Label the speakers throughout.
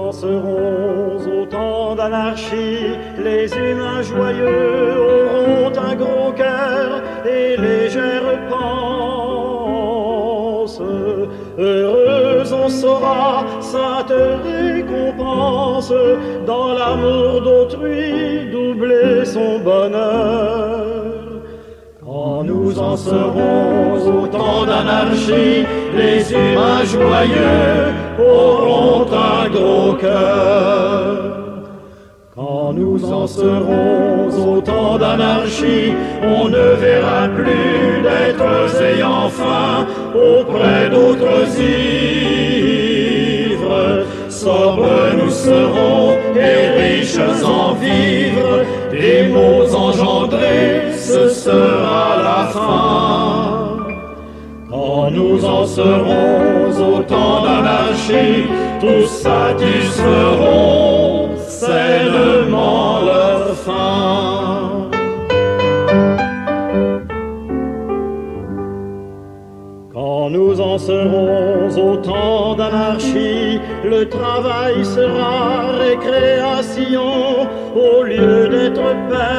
Speaker 1: serons au temps d'anarchie, les humains joyeux auront un gros cœur et légère panse. Heureuse on saura, sainte récompense, dans l'amour d'autrui doubler son bonheur. Quand nous en serons au temps d'anarchie, les humains joyeux auront un gros cœur. Quand nous en serons au temps d'anarchie, on ne verra plus d'êtres ayant faim auprès d'autres ivres. Sobres nous serons et riches en vivres, des mots engendrés, ce sera la fin. Quand nous en serons au temps d'anarchie, tous satisferont sainement leur faim. Quand nous en serons au temps d'anarchie, le travail sera récréation au lieu d'être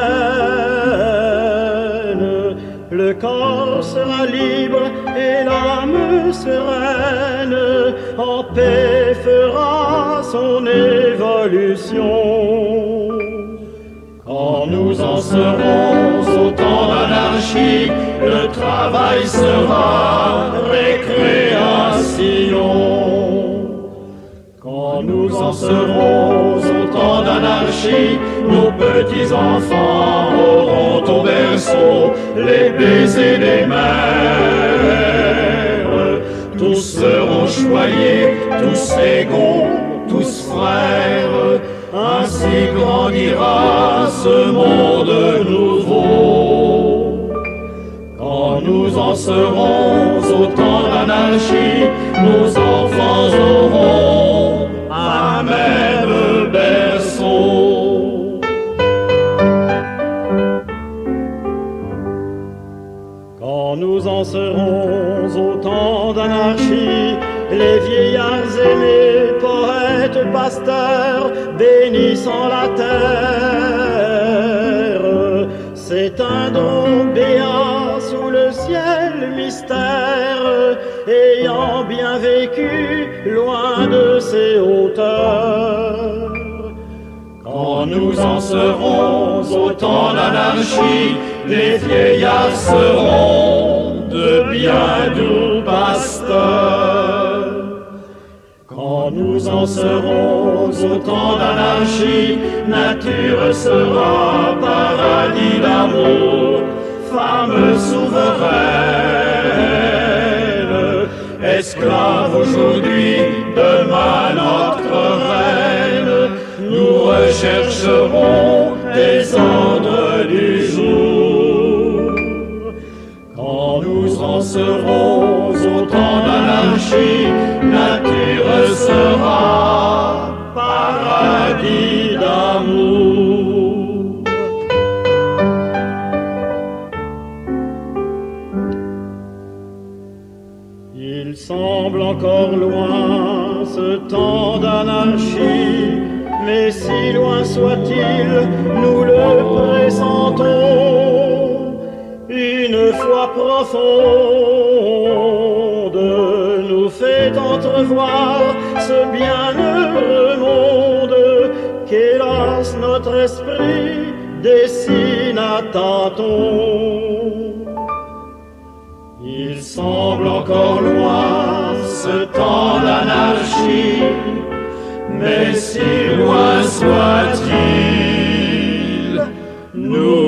Speaker 1: peine. Le corps sera libre et l'âme sereine, en paix fera son évolution. Quand nous en serons au temps d'anarchie, le travail sera récréation. Quand nous en serons au temps d'anarchie, nos petits-enfants auront au berceau les baisers des mères. Tous seront choyés, tous égaux, tous frères. Ainsi grandira ce monde nouveau. Quand nous en serons au temps d'anarchie, nos enfants auront un même berceau. Quand nous en serons au temps d'anarchie, les vieillards aimés, poètes, pasteurs, bénissant la terre, s'éteindront béats sous le ciel mystère, ayant bien vécu loin de ses hauteurs. Quand nous en serons au temps d'anarchie, les vieillards seront de bien doux pasteurs. Quand nous en serons au temps d'anarchie, nature sera paradis d'amour, femme souveraine, esclave aujourd'hui, demain notre reine. Nous rechercherons des ordres du jour. Quand nous en serons au temps d'anarchie, nature sera paradis d'amour. Il semble encore loin ce temps d'anarchie, mais si loin soit-il, nous le pressentons. Une foi profonde nous fait entrevoir ce bienheureux monde qu'hélas notre esprit dessine à tâtons. Il semble encore loin ce temps d'anarchie, mais si loin soit-il, nous